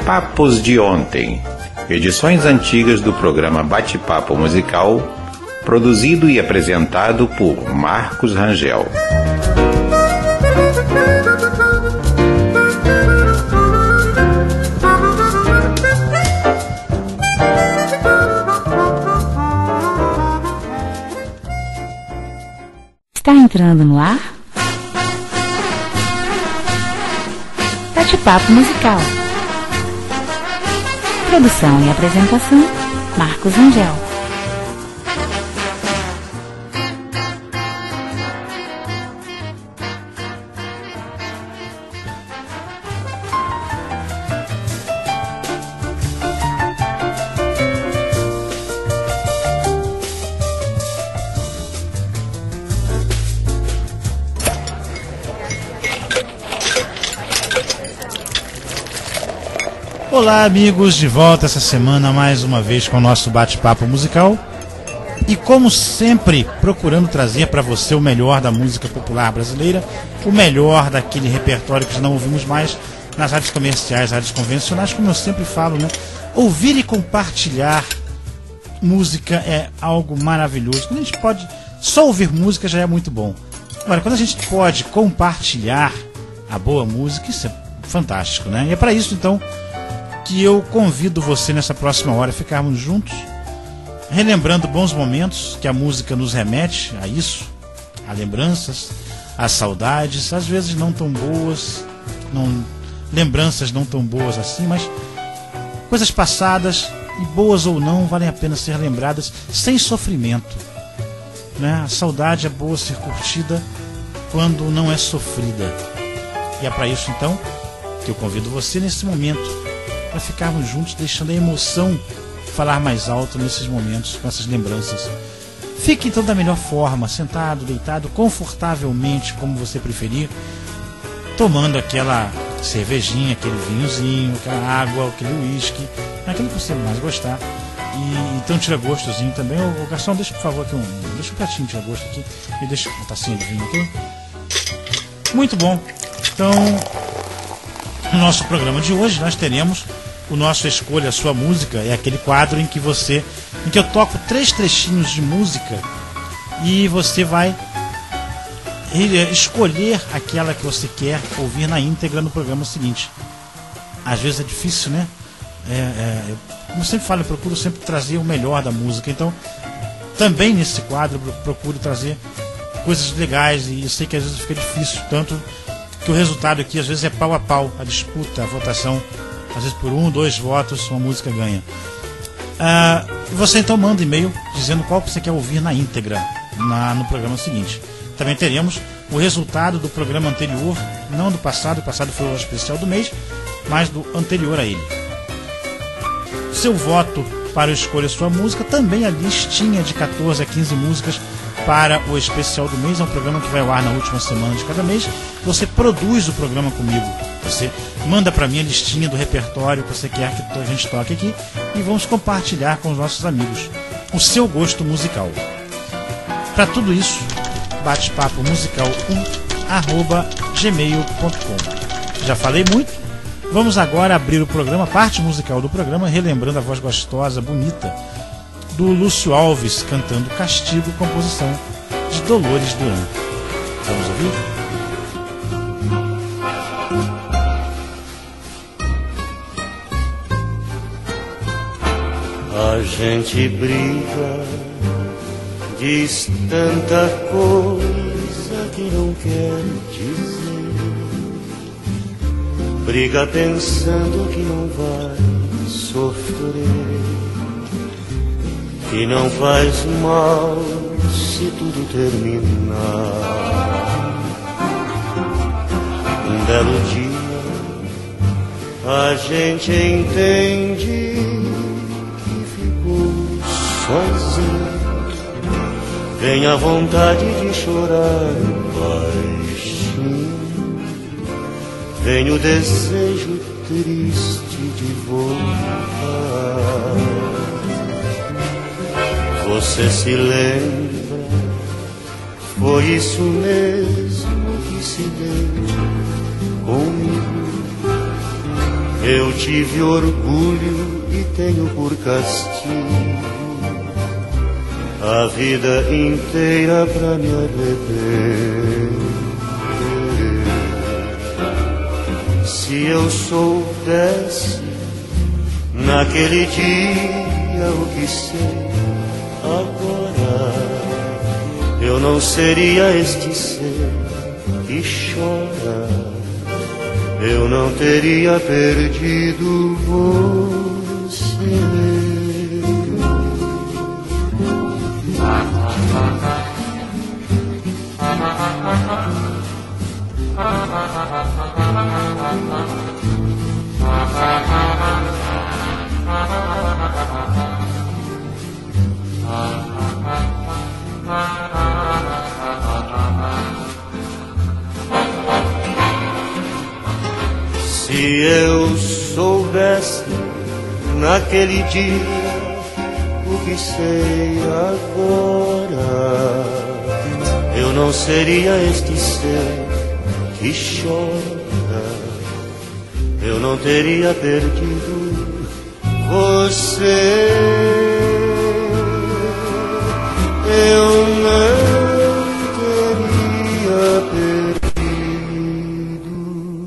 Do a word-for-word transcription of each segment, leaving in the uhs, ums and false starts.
Papos de Ontem, edições antigas do programa Bate-Papo Musical, produzido e apresentado por Marcos Rangel. Está entrando no ar Bate-Papo Musical. Produção e apresentação, Marcos Rangel. Olá, amigos, de volta essa semana mais uma vez com o nosso bate-papo musical e, como sempre, procurando trazer para você o melhor da música popular brasileira, o melhor daquele repertório que não ouvimos mais nas rádios comerciais, rádios convencionais. Como eu sempre falo, né? Ouvir e compartilhar música é algo maravilhoso. Quando a gente pode só ouvir música já é muito bom. Agora, quando a gente pode compartilhar a boa música, isso é fantástico, né? E é para isso, então, que eu convido você nessa próxima hora a ficarmos juntos, relembrando bons momentos que a música nos remete a isso, a lembranças, a saudades, às vezes não tão boas, não, lembranças não tão boas assim, mas coisas passadas, e boas ou não, valem a pena ser lembradas sem sofrimento, né? A saudade é boa ser curtida quando não é sofrida, e é para isso então que eu convido você nesse momento para ficarmos juntos, deixando a emoção falar mais alto nesses momentos, com essas lembranças. Fique então da melhor forma, sentado, deitado, confortavelmente, como você preferir, tomando aquela cervejinha, aquele vinhozinho, aquela água, aquele uísque, aquilo que você mais gostar. E então tira gostozinho também. Ô, ô garçom, deixa por favor aqui um, deixa um pratinho tira gosto aqui e deixa uma tacinha de vinho aqui. Muito bom. Então, no nosso programa de hoje nós teremos o nosso Escolha a Sua Música. É aquele quadro em que você em que eu toco três trechinhos de música e você vai escolher aquela que você quer ouvir na íntegra no programa seguinte. Às vezes é difícil, né? É, é, como eu sempre falo, eu procuro sempre trazer o melhor da música. Então, também nesse quadro eu procuro trazer coisas legais, e eu sei que às vezes fica difícil, tanto que o resultado aqui às vezes é pau a pau, a disputa, a votação, às vezes por um, dois votos uma música ganha. Ah, você então manda e-mail dizendo qual que você quer ouvir na íntegra na, no programa seguinte. Também teremos o resultado do programa anterior, não do passado, o passado foi o especial do mês, mas do anterior a ele. Seu voto para o Escolha Sua Música, também a listinha de quatorze a quinze músicas para o especial do mês. É um programa que vai ao ar na última semana de cada mês. Você produz o programa comigo, você manda para mim a listinha do repertório que você quer que a gente toque aqui e vamos compartilhar com os nossos amigos o seu gosto musical. Para tudo isso, bate-papo musical um arroba gmail ponto com. Já falei muito, vamos agora abrir o programa, a parte musical do programa, relembrando a voz gostosa, bonita do Lúcio Alves cantando Castigo, composição de Dolores Duran. Vamos ouvir? A gente briga, diz tanta coisa que não quer dizer. Briga pensando que não vai sofrer, que não faz mal se tudo terminar. Um belo dia a gente entende sozinho, vem a vontade de chorar baixinho, vem o desejo triste de voltar. Você se lembra, foi isso mesmo que se deu comigo. Eu tive orgulho e tenho por castigo a vida inteira pra me arrepender. Se eu soubesse naquele dia o que sei agora, eu não seria este ser que chora, eu não teria perdido você. Se eu soubesse naquele dia o que sei agora, eu não seria este ser que chora, eu não teria perdido você. Eu não teria perdido,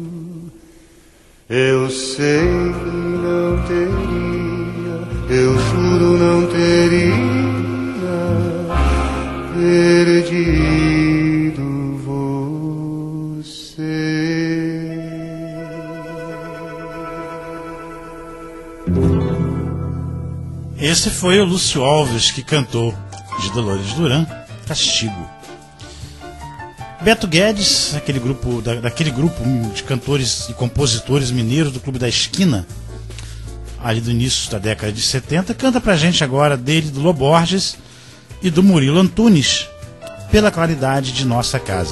eu sei que não teria, eu juro não teria perdido você. Esse foi o Lúcio Alves que cantou, de Dolores Duran, Castigo. Beto Guedes, aquele grupo, da, daquele grupo de cantores e compositores mineiros do Clube da Esquina, ali do início da década de setenta, canta pra gente agora dele, do Lô Borges e do Murilo Antunes, Pela Claridade de Nossa Casa.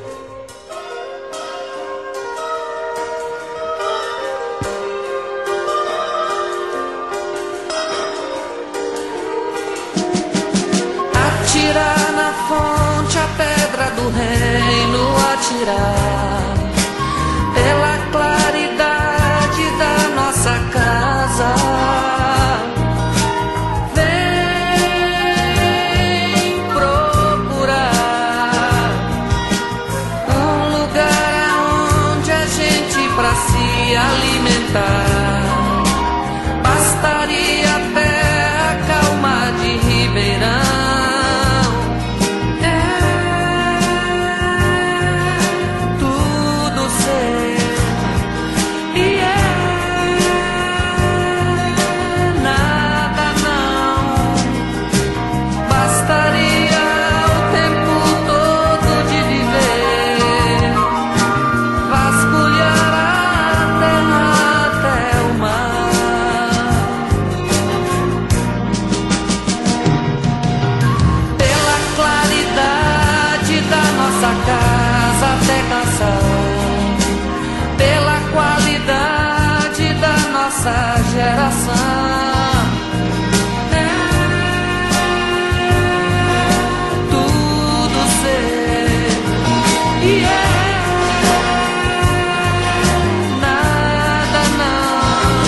Atirar na fonte a pedra do reino, atirar pela claridade da nossa casa. Vem procurar um lugar onde a gente pra se alimentar. Bastaria até a calma de Ribeirão. Nossa geração é tudo ser e é nada não.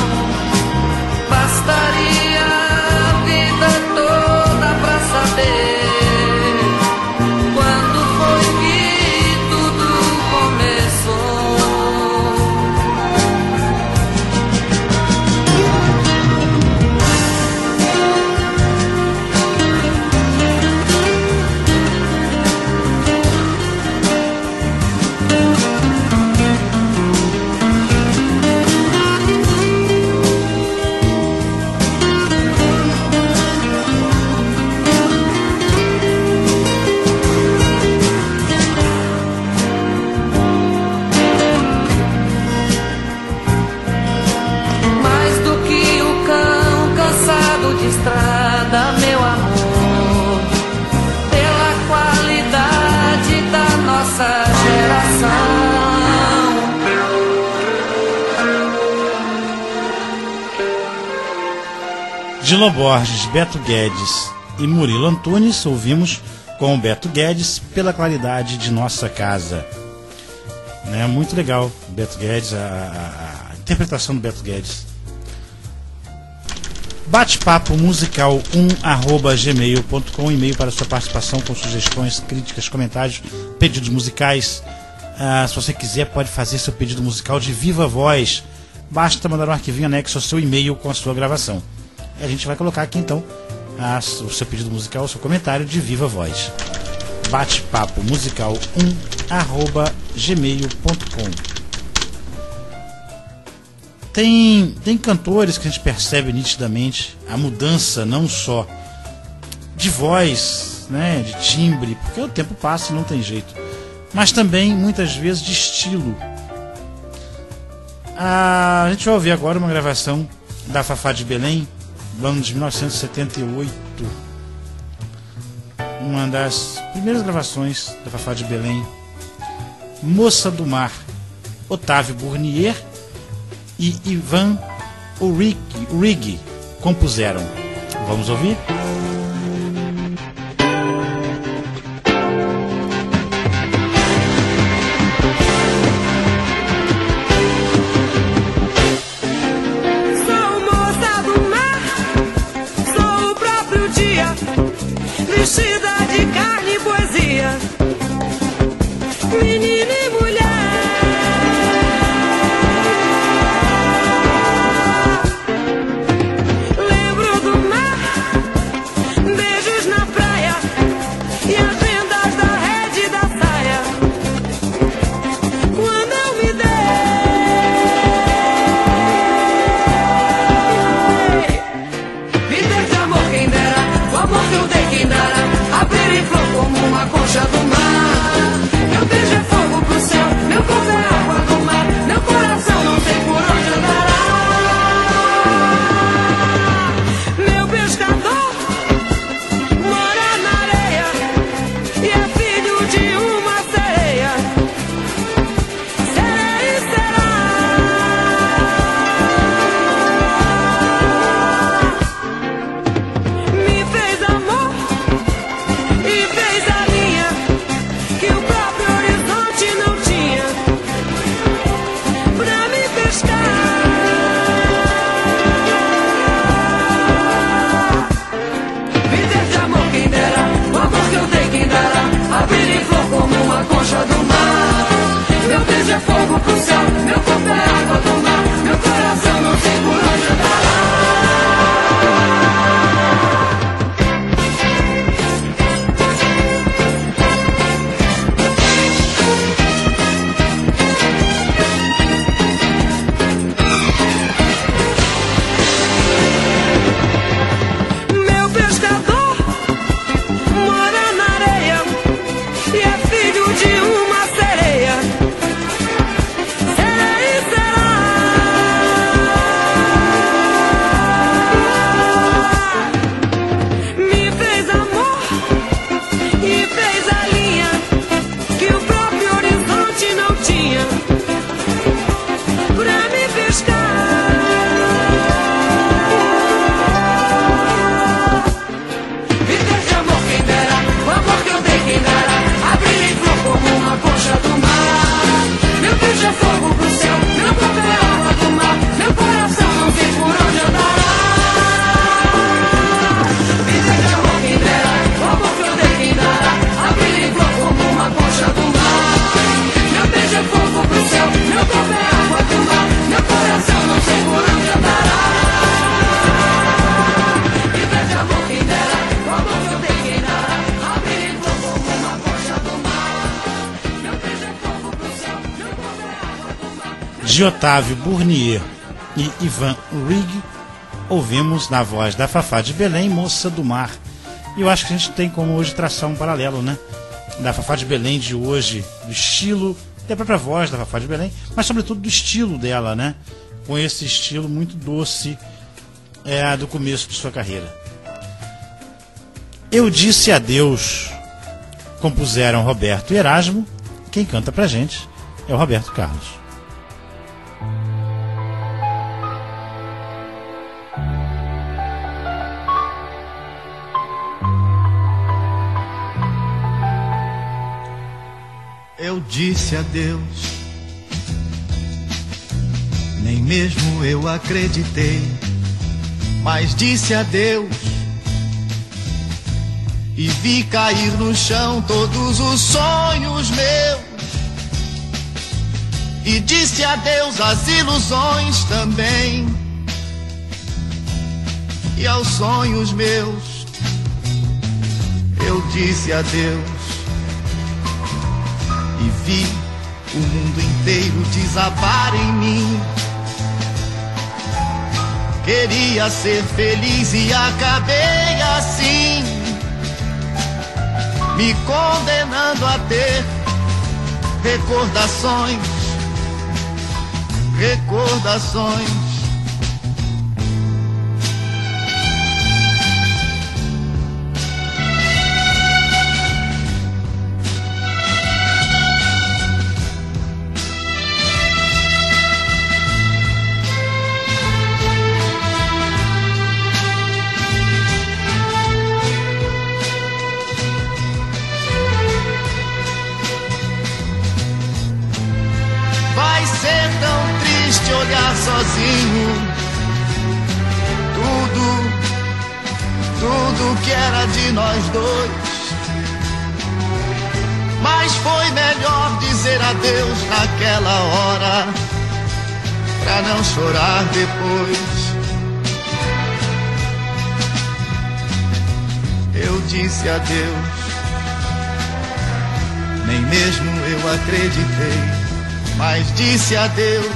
Bastaria a vida toda pra saber quando foi que tudo começou. Estrada, meu amor, pela qualidade da nossa geração. De Lô Borges, Beto Guedes e Murilo Antunes, ouvimos com o Beto Guedes Pela Claridade de Nossa Casa. Né, muito legal, Beto Guedes, a, a, a interpretação do Beto Guedes. Bate-papo musical um arroba gmail ponto com, e-mail para sua participação com sugestões, críticas, comentários, pedidos musicais. Ah, se você quiser, pode fazer seu pedido musical de viva voz. Basta mandar um arquivinho anexo ao seu e-mail com a sua gravação. E a gente vai colocar aqui então a, o seu pedido musical, o seu comentário de viva voz. Bate-papo musical um arroba gmail ponto com. Tem, tem cantores que a gente percebe nitidamente a mudança não só de voz, né, de timbre, porque o tempo passa e não tem jeito, mas também muitas vezes de estilo. A, a gente vai ouvir agora uma gravação da Fafá de Belém, do ano de mil novecentos e setenta e oito. Uma das primeiras gravações da Fafá de Belém. Moça do Mar, Otávio Bournier e Ivan Urigi compuseram. Vamos ouvir? Sou moça do mar, sou o próprio dia, vestida de carne e poesia, menina e mulher. Lembro do mar, beijos na praia e as vendas da rede e da saia. Quando eu me dei, viver de amor quem dera, o amor que eu dei quem dera, abrir em flor como uma concha do mar. Meu beijo é fogo pro céu, meu corpo é água do mar, meu coração não tem por onde andará. Meu pescador mora na areia e é filho de uma sereia. Sereia e será. Me fez amor e fez a linha que o próprio horizonte não tinha pra me pescar. Viver de amor quem dera, o amor que eu dei quem dera, abrir em flor como uma concha do mar. Meu beijo é fogo pro céu, meu corpo é água do mar, meu coração não tem por onde andará. Meu pescador mora na areia e é filho de uma sereia. Sereia e será. Me fez amor e fez a linha que o próprio horizonte não tinha pra me pescar. Viver de amor quem dera, o amor que eu dei quem dera, abrir em flor como uma concha do mar. Meu beijo é fogo pro céu, meu corpo é água do mar, meu coração não tem por onde andará. Viver de amor quem dera, o amor que eu dei quem dera, abrir em flor como uma concha do mar. Meu beijo é fogo pro céu, meu corpo é água do mar, meu coração não tem por onde andará. Viver de amor quem dera, o amor que eu dei quem dera, abrir em flor como uma concha do mar. Meu beijo é fogo pro céu, meu corpo é água do mar. De Otávio Bournier e Ivan Urigi, ouvimos na voz da Fafá de Belém, Moça do Mar. E eu acho que a gente tem como hoje traçar um paralelo, né? Da Fafá de Belém de hoje, do estilo, da própria voz da Fafá de Belém, mas sobretudo do estilo dela, né? Com esse estilo muito doce é, do começo de sua carreira. Eu Disse Adeus, compuseram Roberto e Erasmo. Quem canta pra gente é o Roberto Carlos. Eu disse adeus, Nem mesmo eu acreditei, mas disse adeus e vi cair no chão todos os sonhos meus. E disse adeus às ilusões também, e aos sonhos meus eu disse adeus. E vi o mundo inteiro desabar em mim. Queria ser feliz e acabei assim, me condenando a ter recordações, recordações. Olhar sozinho tudo, tudo que era de nós dois. Mas foi melhor dizer adeus naquela hora, pra não chorar depois. Eu disse adeus, nem mesmo eu acreditei, mas disse adeus.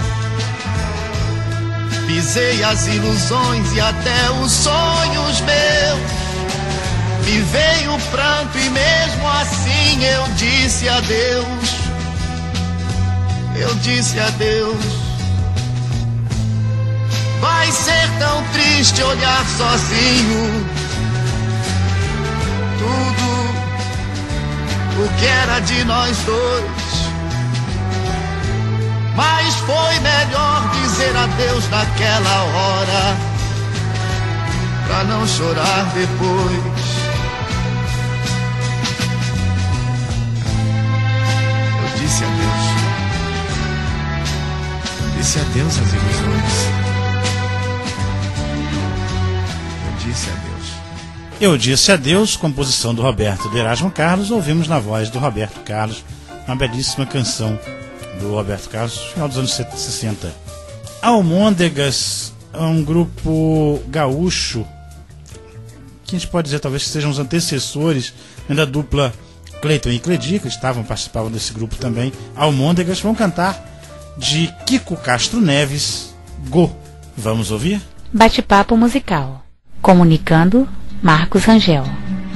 Pisei as ilusões e até os sonhos meus. Me veio o pranto e mesmo assim eu disse adeus. Eu disse adeus. Vai ser tão triste olhar sozinho tudo o que era de nós dois. Mas foi melhor dizer adeus naquela hora, pra não chorar depois. Eu disse adeus, disse adeus às ilusões. Eu disse adeus. Eu disse adeus, composição do Roberto de Erasmo Carlos. Ouvimos na voz do Roberto Carlos uma belíssima canção do Roberto Carlos, final dos anos sessenta. Almôndegas é um grupo gaúcho que a gente pode dizer talvez que sejam os antecessores da dupla Cleiton e Cledi, que estavam, participavam desse grupo também. Almôndegas vão cantar de Kiko Castro Neves, Go. Vamos ouvir? Bate-papo musical. Comunicando, Marcos Rangel.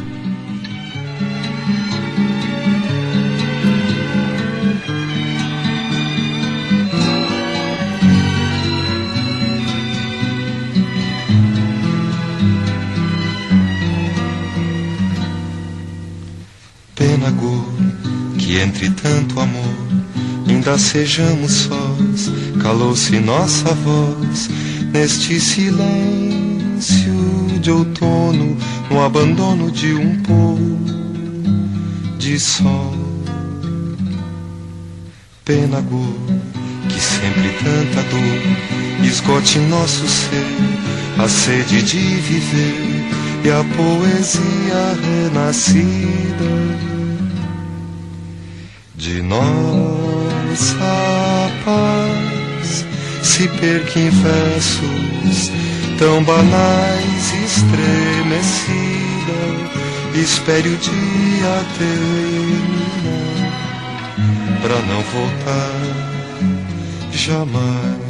Pena, Go, que entre tanto amor ainda sejamos sós. Calou-se nossa voz neste silêncio de outono, no abandono de um pôr de sol. Pena, Go, que sempre tanta dor esgote nosso ser, a sede de viver e a poesia renascida de nossa paz se perca em versos tão banais, estremecida. Espere o dia terminar pra não voltar jamais.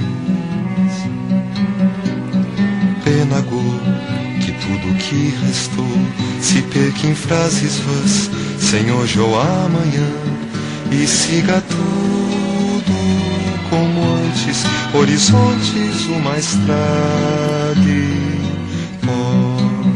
Pena, Go, que tudo que restou se perca em frases vãs, sem hoje ou amanhã, e siga tudo como antes, horizontes uma estrada e pó.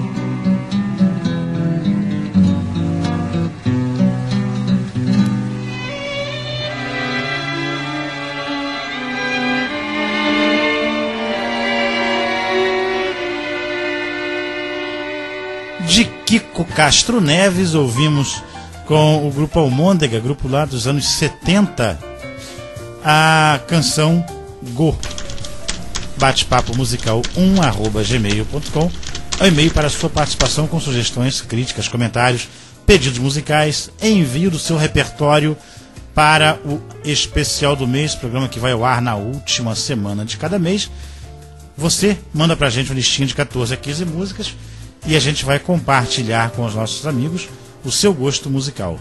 De Kiko Castro Neves, ouvimos com o grupo Almôndega, grupo lá dos anos setenta, a canção go batepapo musical um arroba gmail ponto com é o e-mail para a sua participação com sugestões, críticas, comentários, pedidos musicais, envio do seu repertório para o especial do mês, programa que vai ao ar na última semana de cada mês. Você manda pra gente um listinho de catorze a quinze músicas e a gente vai compartilhar com os nossos amigos o seu gosto musical.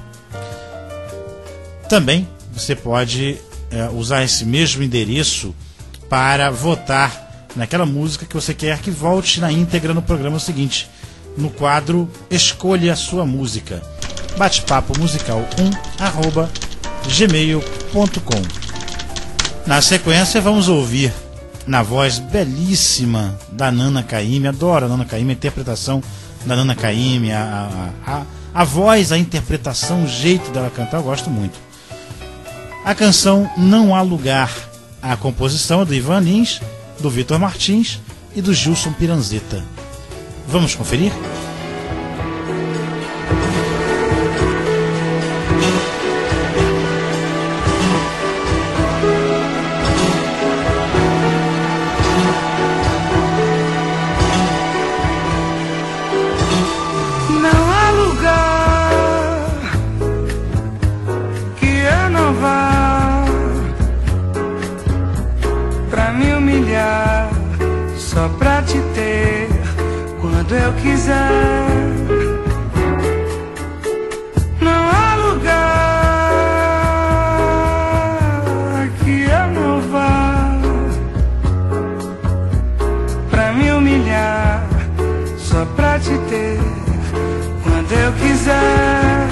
Também você pode é, usar esse mesmo endereço para votar naquela música que você quer que volte na íntegra no programa seguinte, no quadro Escolha a Sua Música, batepapo musical um arroba gmail ponto com. Na sequência vamos ouvir, na voz belíssima da Nana Caymmi, adoro a Nana Caymmi, a interpretação da Nana Caymmi, a, a, a, a voz, a interpretação, o jeito dela cantar, eu gosto muito. A canção Não Há Lugar, a composição é do Ivan Lins, do Vitor Martins e do Gilson Piranzeta. Vamos conferir? Só pra te ter quando eu quiser. Não há lugar que eu não vá pra me humilhar. Só pra te ter quando eu quiser.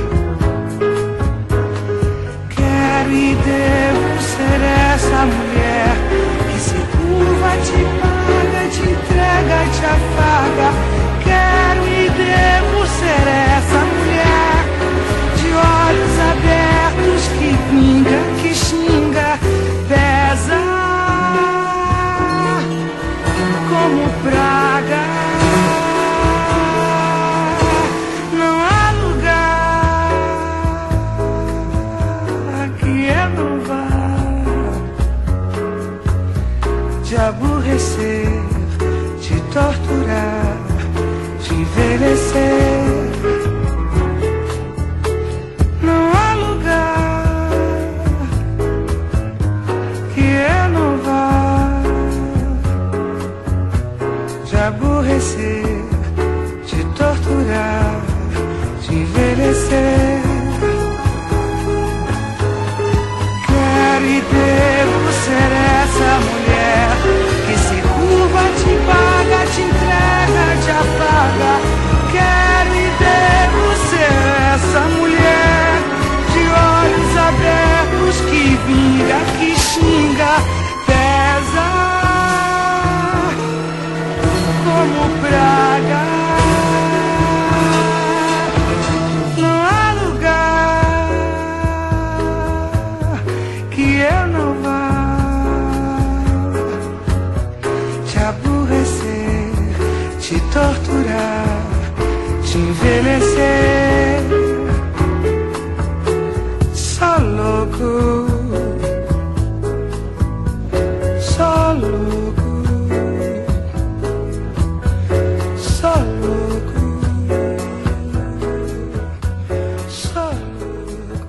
Quero e devo ser essa mulher que se curva, te paga, te entrega, te afaga. Quero e devo ser essa mulher de olhos abertos que pinga, que xinga, pesa como praga. Não há lugar que eu não vá te aborrecer, te torturar, te envelhecer. Não há lugar que eu não vá te aborrecer, te torturar, te envelhecer. Quero e devo ser essa mulher que se curva, te paga, te entrega, te apaga. Quero e devo ser essa mulher de olhos abertos que vinga, que xinga, pesa como praga. Não há lugar que eu não vá te aborrecer, te torturar, te envelhecer. Só louco, só louco, só louco, só louco.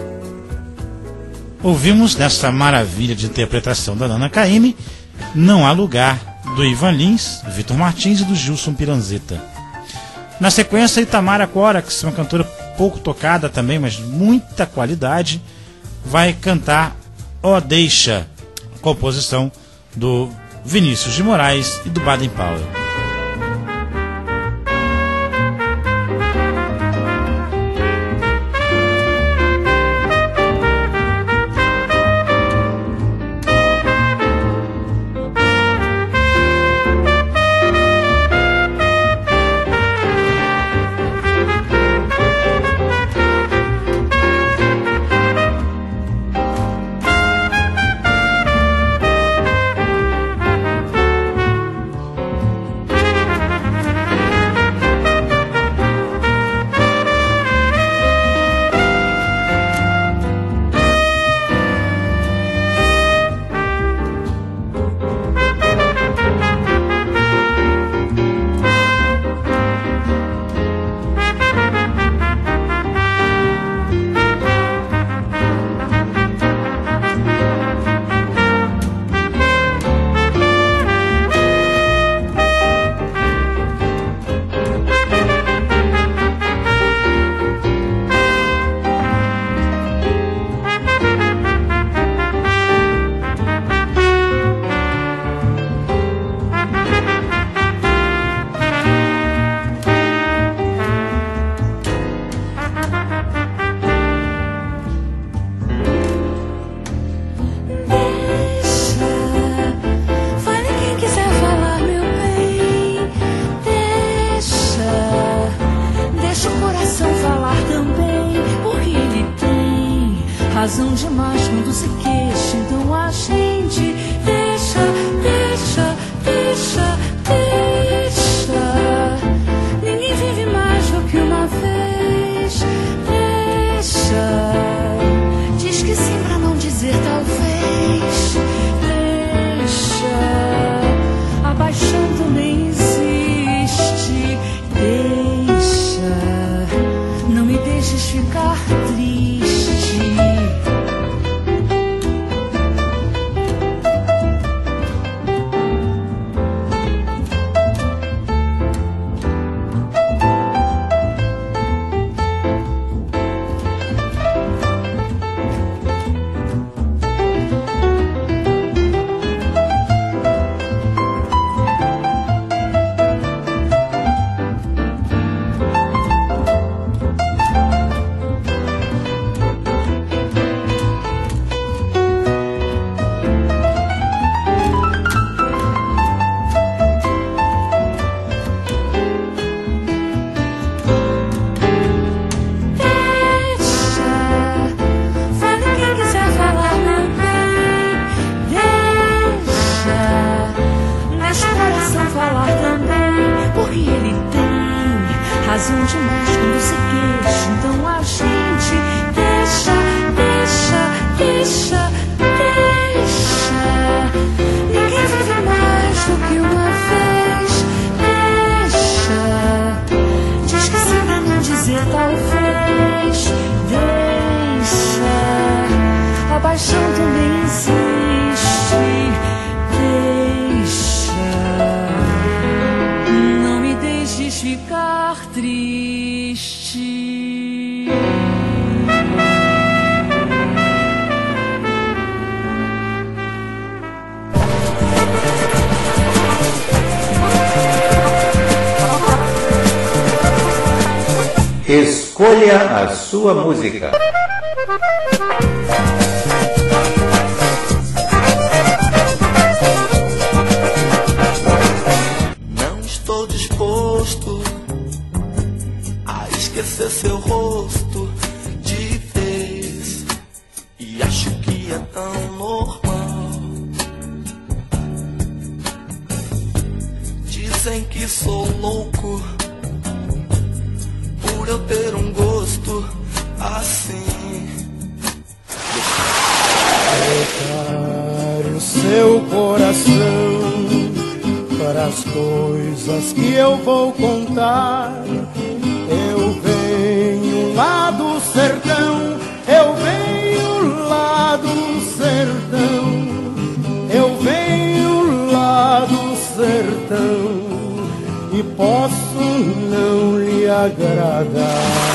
Ouvimos nessa maravilha de interpretação da Nana Caymmi Não Há Lugar, do Ivan Lins, do Vitor Martins e do Gilson Piranzeta. Na sequência, Itamara Corax, uma cantora pouco tocada também, mas muita qualidade, vai cantar Ó Deixa, composição do Vinícius de Moraes e do Baden Powell. se queixa. Então a gente deixa, deixa, deixa, deixa. Ninguém vive mais do que uma vez. Deixa. Diz que sim pra não dizer talvez. Deixa. A paixão também existe. Deixa. Não me deixes ficar triste. Razão demais quando se queixa. Então a gente deixa, deixa, deixa, deixa. Ninguém vive mais do que uma vez. Deixa. Diz que sim pra não dizer talvez. Deixa. A paixão também existe. Deixa. Não me deixes ficar triste. Escolha a sua música. Não estou disposto a esquecer seu rosto de vez, e acho que é tão normal. Dizem que sou louco por eu ter um gosto assim. Prepare o seu coração para as coisas que eu vou contar. Eu venho lá do sertão, eu venho lá do sertão, eu venho lá do sertão, e posso não lhe agradar.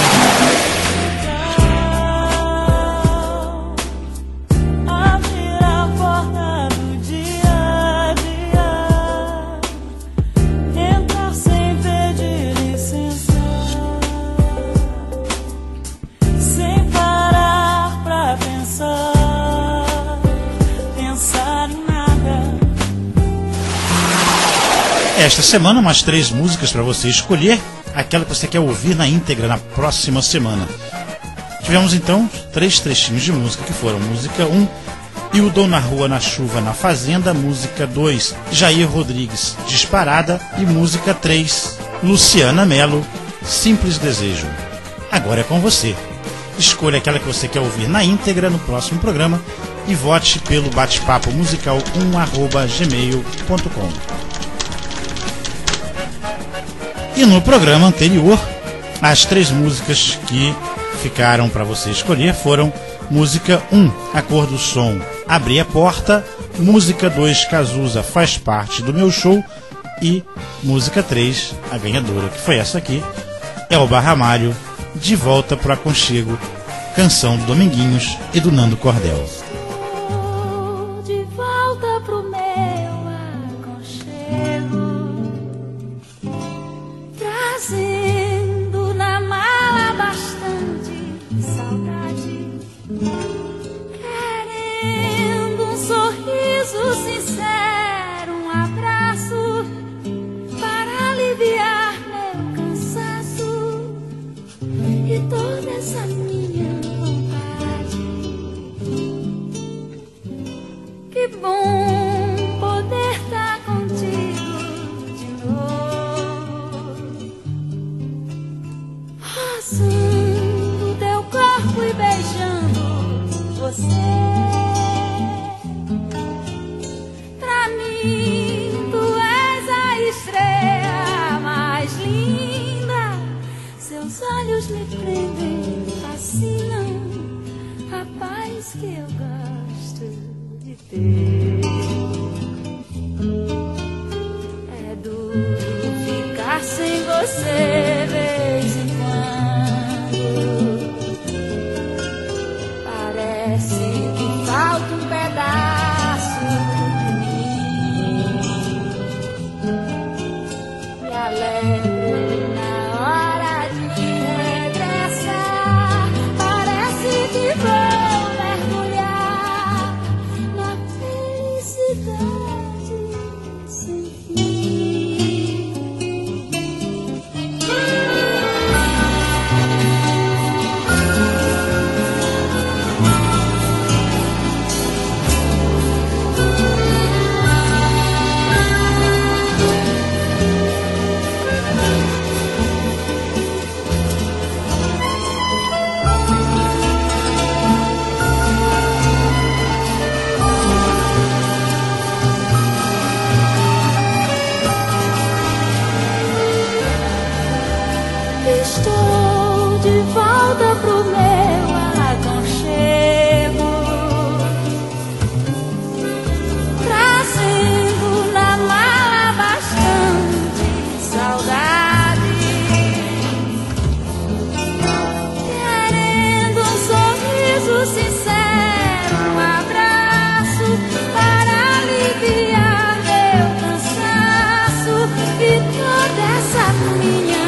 Esta semana, mais três músicas para você escolher, aquela que você quer ouvir na íntegra na próxima semana. Tivemos então três trechinhos de música que foram: música um, Hildon na Rua, na Chuva, na Fazenda; música dois, Jair Rodrigues, Disparada; e música três, Luciana Mello, Simples Desejo. Agora é com você. Escolha aquela que você quer ouvir na íntegra no próximo programa e vote pelo bate-papo musical um arroba gmail ponto com. E no programa anterior, as três músicas que ficaram para você escolher foram: música um, A Cor do Som, Abri a Porta; música dois, Cazuza, Faz Parte do Meu Show; e música três, a ganhadora, que foi essa aqui, Elba Ramalho, De Volta pro Aconchego, canção do Dominguinhos e do Nando Cordel. De volta pro meu aconchego, trazendo na mala bastante saudade, querendo um sorriso sincero, um abraço para aliviar meu cansaço e toda essa minha vontade. você. Pra mim, tu és a estrela mais linda. Seus olhos me prendem, fascinam, a paz que eu gosto de ter. É duro ficar sem você, vez em quando. Parece que falta um pedaço de mim. Me alegro na hora de regressar. Parece que vou mergulhar na felicidade sem fim. Estou de volta pro meu aconchego, trazendo na mala bastante saudade, querendo um sorriso sincero, um abraço para aliviar meu cansaço e toda essa minha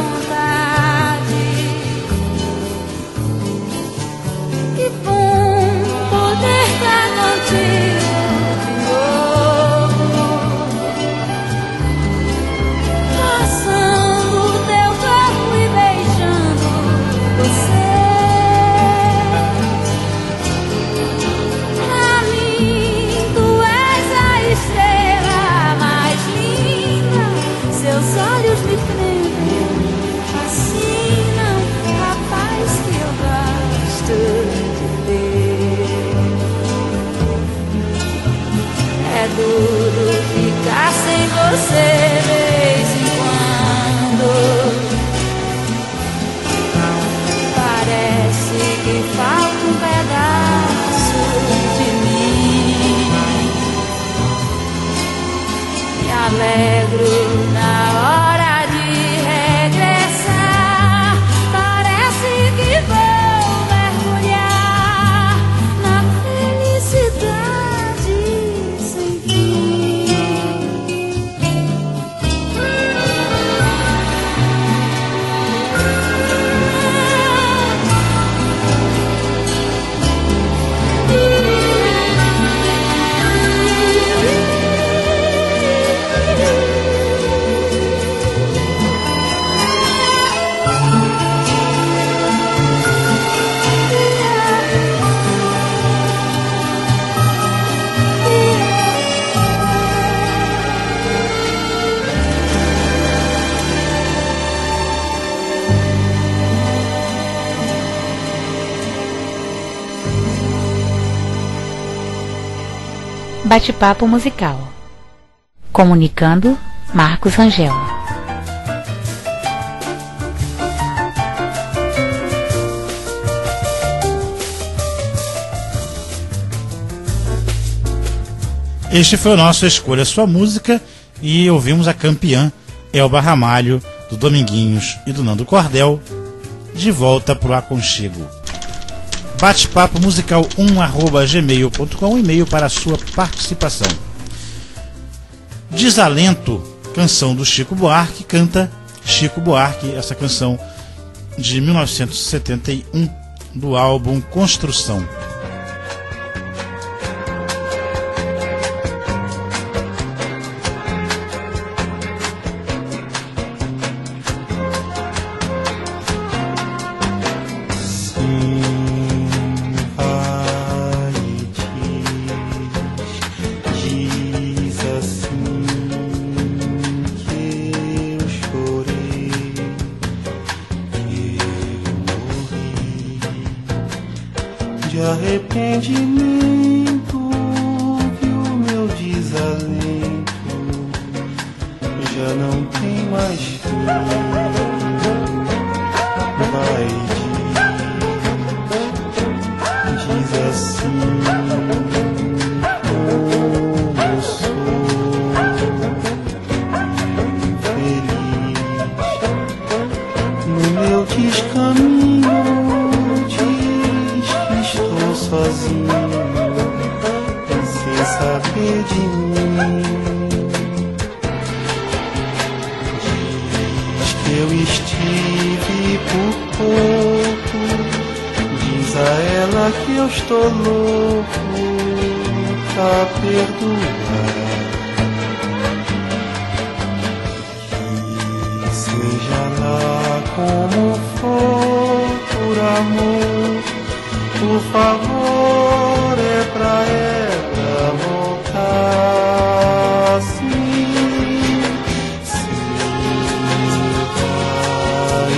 você, vez em quando. Parece que falta um pedaço de mim. Me alegro na hora de regressar. Parece que vou mergulhar na felicidade sem fim. Bate-papo musical. Comunicando, Marcos Rangel. Este foi o nosso Escolha Sua Música e ouvimos a campeã Elba Ramalho, do Dominguinhos e do Nando Cordel, De Volta pro Aconchego. Bate-papo musical um arroba gmail ponto com, e-mail para a sua participação. Desalento, canção do Chico Buarque, canta Chico Buarque, essa canção de mil novecentos e setenta e um, do álbum Construção. arrependimento que o meu desalento já não tem mais fim. Vai, diz, diz assim, como sou feliz no meu descaminho. Diz que estou sozinho, sem saber de mim. Diz que eu estive por pouco, diz a ela que eu estou louco pra perdoar. Que seja lá como for, por amor, por favor, é pra ela voltar. Sim, sim, vai,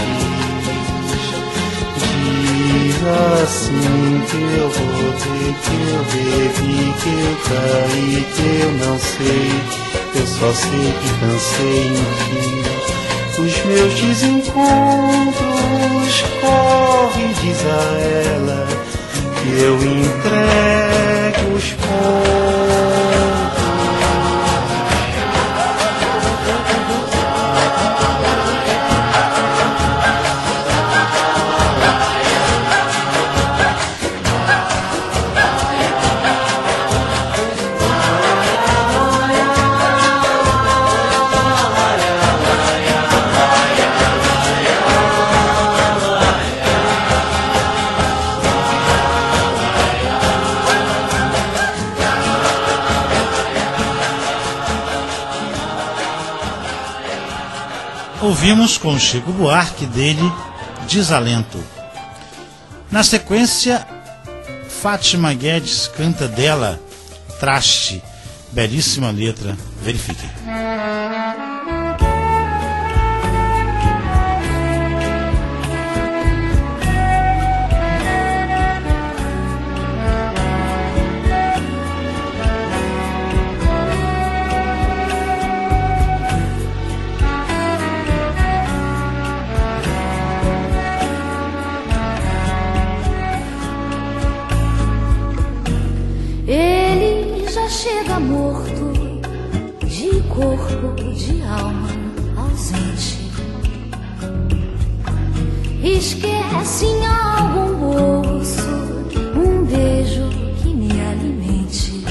diz, diz assim que eu voltei, que eu bebi, que eu caí, que eu não sei, eu só sei que cansei, enfim. Os meus desencontros, corre, diz a ela que eu entrego os pontos. Ouvimos com Chico Buarque dele Desalento. Na sequência, Fátima Guedes canta dela Traste, belíssima letra, verifiquem. Chega morto, de corpo, de alma ausente. Esquece em algum bolso um beijo que me alimente.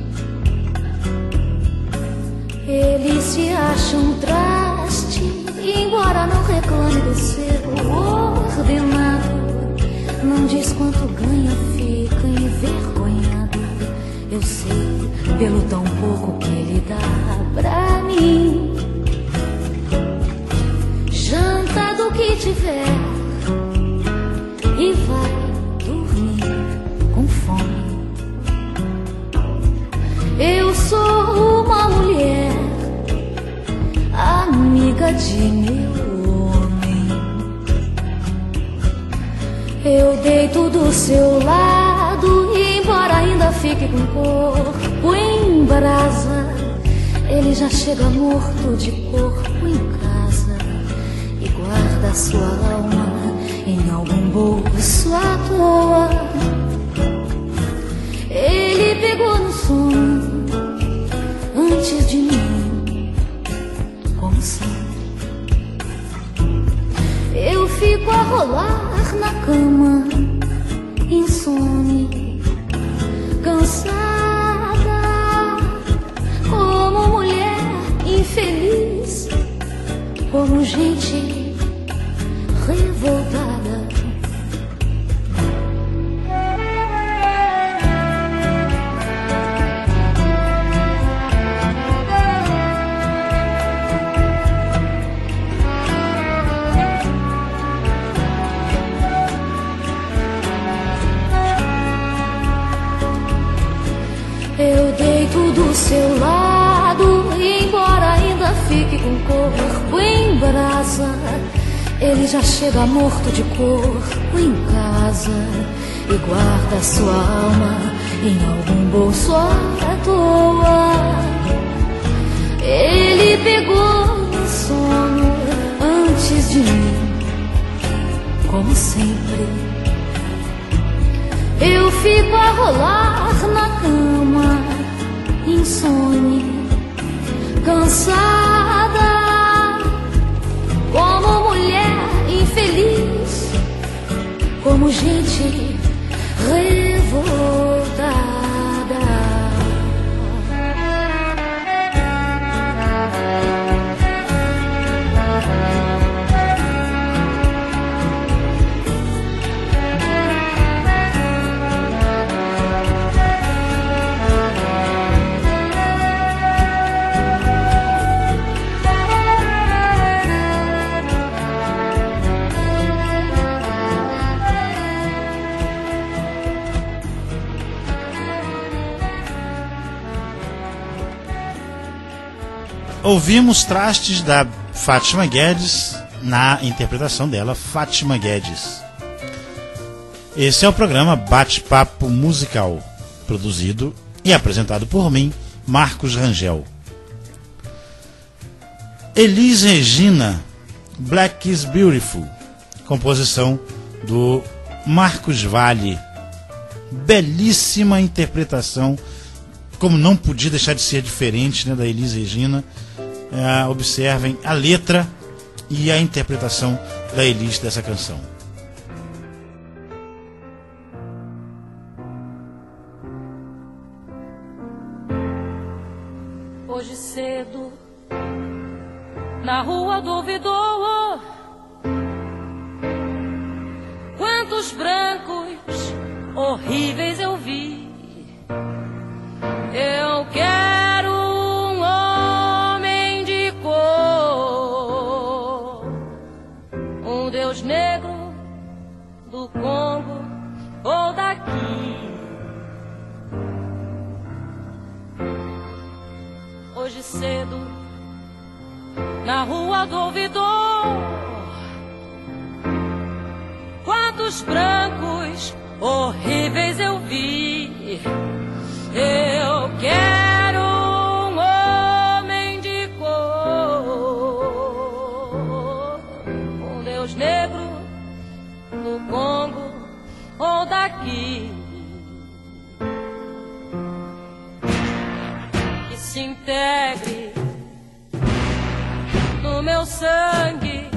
Ele se acha um traste, embora não reclame do seu ordenado. Não diz quanto ganha, fica envergonhado. Eu sei pelo tão pouco que ele dá pra mim. Janta do que tiver e vai dormir com fome. Eu sou uma mulher, amiga de meu homem. Eu deito do seu lado, embora ainda fique com corpo em brasa. Ele já chega morto de corpo em casa e guarda sua alma em algum bolso à toa. Ele pegou no sono antes de mim, como sempre. Eu fico a rolar na cama, insone, cansada, como mulher infeliz, como gente revoltada. Eu deito do seu lado, embora ainda fique com o corpo em brasa. Ele já chega morto de corpo em casa e guarda sua alma em algum bolso à toa. Ele pegou no sono antes de mim, como sempre. Eu fico a rolar na cama, insone, cansada, como mulher infeliz, como gente revoltada. Ouvimos Trastes da Fátima Guedes na interpretação dela, Fátima Guedes. Esse é o programa Bate-Papo Musical, produzido e apresentado por mim, Marcos Rangel. Elis Regina, Black is Beautiful, composição do Marcos Valle. Belíssima interpretação, como não podia deixar de ser diferente, né, da Elis Regina. É, observem a letra e a interpretação da Elis dessa canção. Hoje cedo, na rua do ouvidor, quantos brancos horríveis eu vi. Eu quero um homem de cor, um Deus negro do Congo ou daqui. Hoje cedo, na rua do ouvidor, quantos brancos horríveis eu vi. Eu quero um homem de cor, um Deus negro do Congo ou daqui, que se integre no meu sangue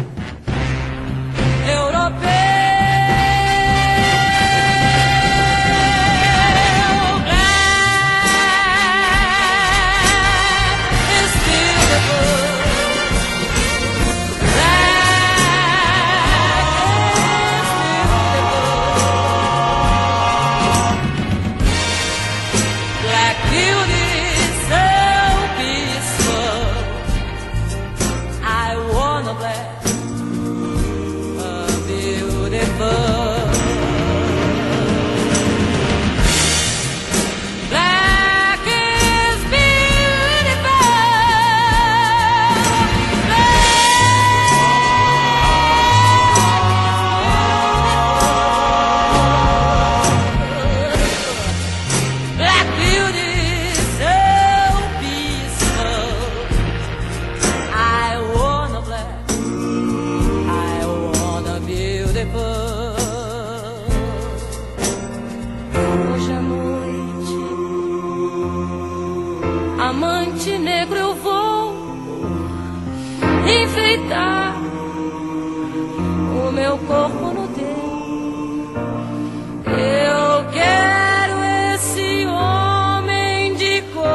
europeu. Amante negro, eu vou enfeitar o meu corpo no teu. Eu quero esse homem de cor,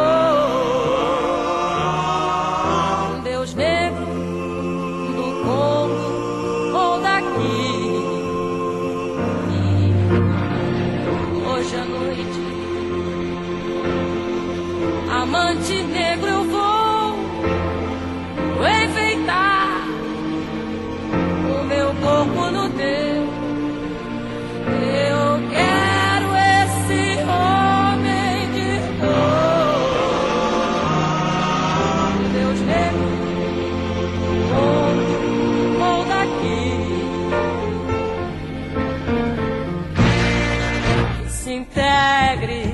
um Deus negro do Congo ou daqui. Hoje à noite, amante negro, eu vou enfeitar o meu corpo no teu. Eu quero esse homem de cor, Deus negro, ou daqui. alegre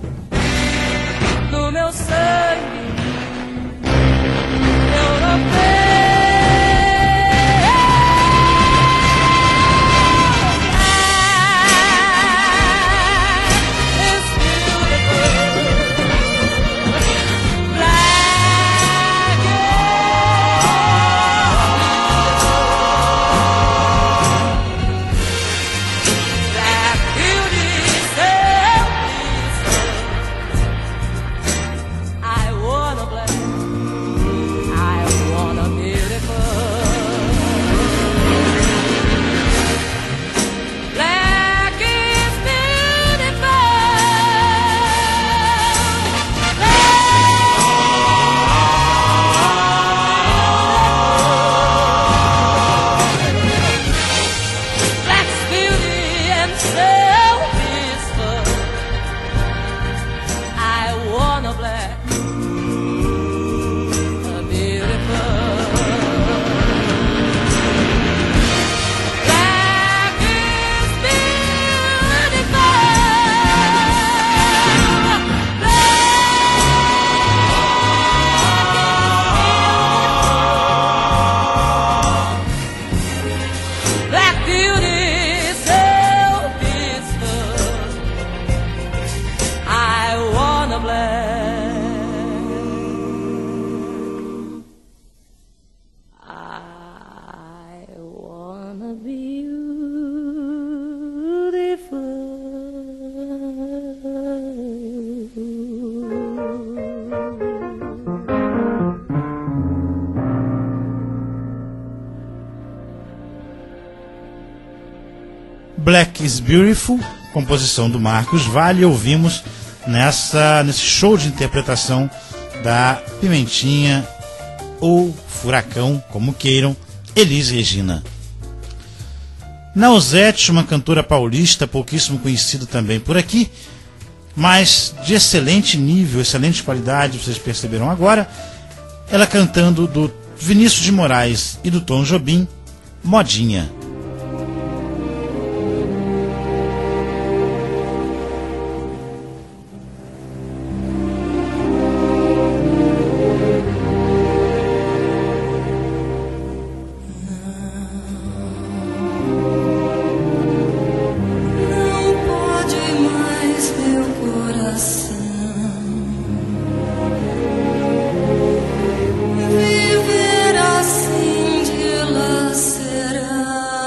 do meu sangue europeu. Black is Beautiful, composição do Marcos Valle, ouvimos nessa, nesse show de interpretação da Pimentinha ou Furacão, como queiram, Elis Regina. Nausete, uma cantora paulista, pouquíssimo conhecida também por aqui, mas de excelente nível, excelente qualidade, vocês perceberam agora, ela cantando do Vinícius de Moraes e do Tom Jobim, Modinha. Viver assim dilacerado.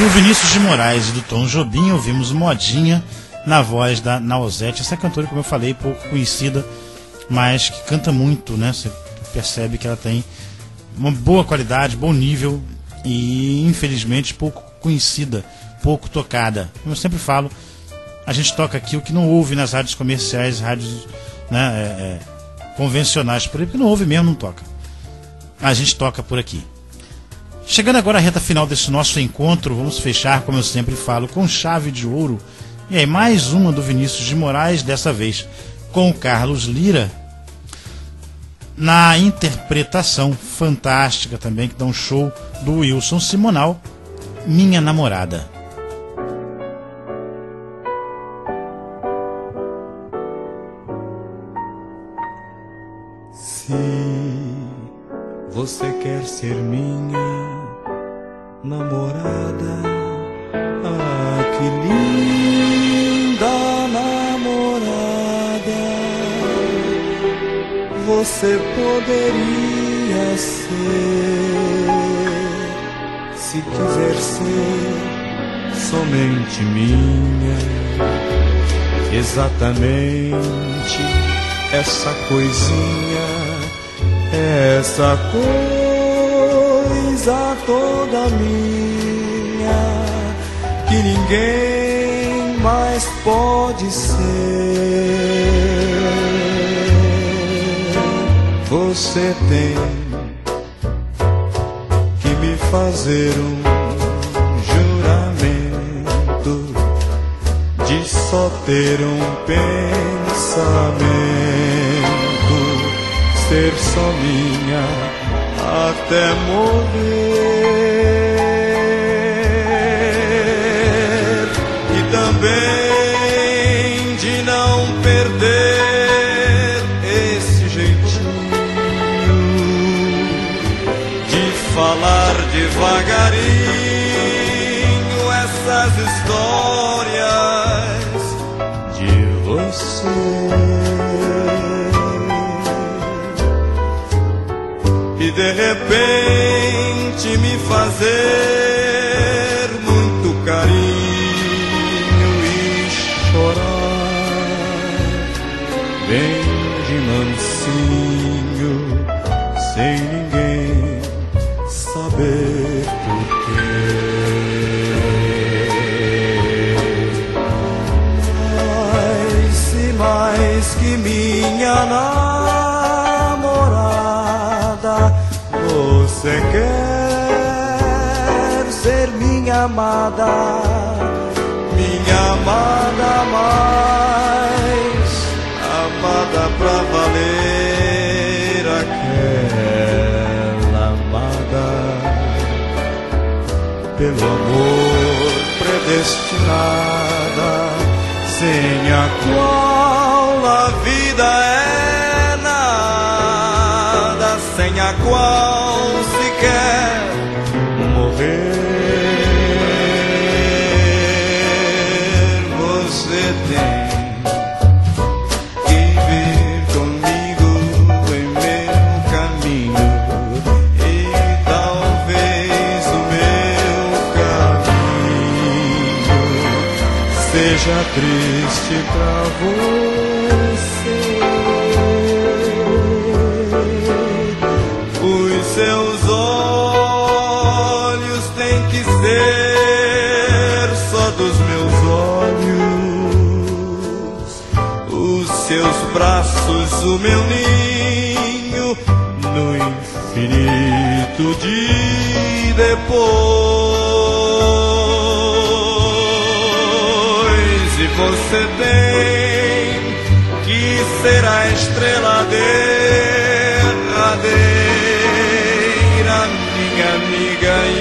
Do Vinícius de Moraes e do Tom Jobim, ouvimos Modinha na voz da Nausete. Essa cantora, como eu falei, pouco conhecida, mas que canta muito, né? Você percebe que ela tem uma boa qualidade, bom nível e, infelizmente, pouco conhecida, pouco tocada. Como eu sempre falo, a gente toca aqui o que não ouve nas rádios comerciais, rádios, né, é, é, convencionais por aí, porque não ouve mesmo, não toca. A gente toca por aqui. Chegando agora à reta final desse nosso encontro, vamos fechar, como eu sempre falo, com chave de ouro. E aí, mais uma do Vinícius de Moraes, dessa vez com o Carlos Lyra, na interpretação fantástica também, que dá um show do Wilson Simonal, Minha Namorada. Se você quer ser minha namorada, ah, que linda namorada você poderia ser, se quiser ser somente minha, exatamente essa coisinha, essa coisa toda minha, que ninguém mais pode ser. Você tem que me fazer um juramento de só ter um pensamento, ser só minha até morrer, e também de não perder esse jeitinho de falar devagarinho essas histórias de você. E de repente me fazer muito carinho e chorar bem de mansinho, sem ninguém saber porquê. Mas se mais que minha você quer ser minha amada, minha amada mais amada pra valer, aquela amada pelo amor predestinada, sem a qual a vida é nada, sem a qual se quer morrer. Você tem que vir comigo em meu caminho, e talvez o meu caminho seja triste pra você. Seus olhos têm que ser só dos meus olhos, os seus braços o meu ninho, no infinito de depois. E você tem que ser a estrela derradeira, minha amiga e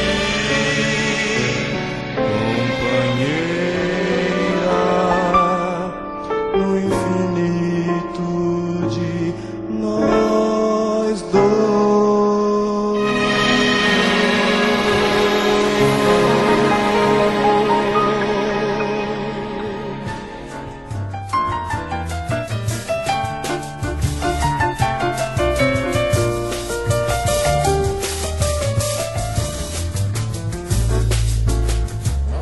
companheira, no infinito de nós dois.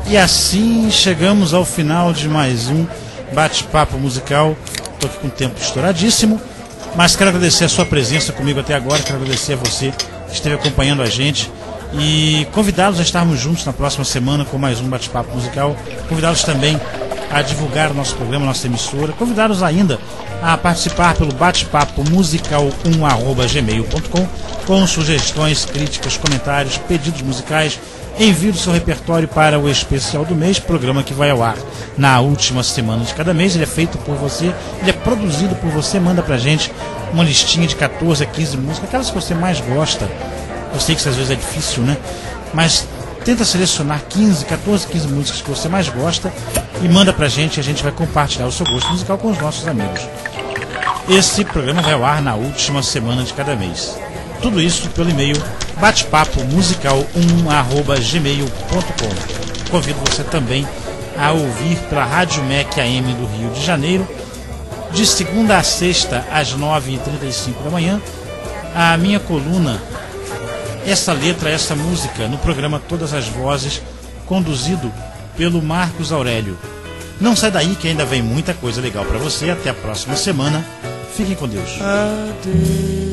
E assim chegamos ao final de mais um bate-papo musical. Estou aqui com o tempo estouradíssimo, mas quero agradecer a sua presença comigo até agora, quero agradecer a você que esteve acompanhando a gente e convidá-los a estarmos juntos na próxima semana com mais um bate-papo musical, convidá-los também a divulgar o nosso programa, nossa emissora, convidá-los ainda a participar pelo bate-papo musical um arroba gmail ponto com com sugestões, críticas, comentários, pedidos musicais. Envie o seu repertório para o especial do mês, programa que vai ao ar na última semana de cada mês. Ele é feito por você, ele é produzido por você. Manda pra gente uma listinha de catorze a quinze músicas, aquelas que você mais gosta. Eu sei que isso às vezes é difícil, né? Mas tenta selecionar quinze, catorze, quinze músicas que você mais gosta e manda pra gente, e a gente vai compartilhar o seu gosto musical com os nossos amigos. Esse programa vai ao ar na última semana de cada mês. Tudo isso pelo e-mail batepapo musical um arroba gmail ponto com. Convido você também a ouvir pela Rádio M E C A M do Rio de Janeiro, de segunda a sexta às nove e trinta e cinco da manhã, a minha coluna Essa Letra, Essa Música, no programa Todas as Vozes, conduzido pelo Marcos Aurélio. Não sai daí que ainda vem muita coisa legal para você. Até a próxima semana. Fiquem com Deus. Adeus.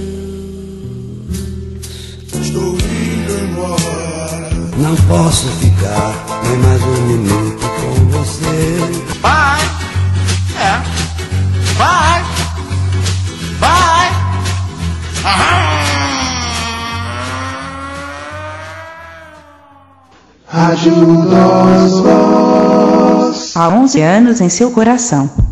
Estou indo embora. Não posso ficar nem mais um minuto com você. Vai, é, vai, vai. Rádio das Vozes. Há onze anos em seu coração.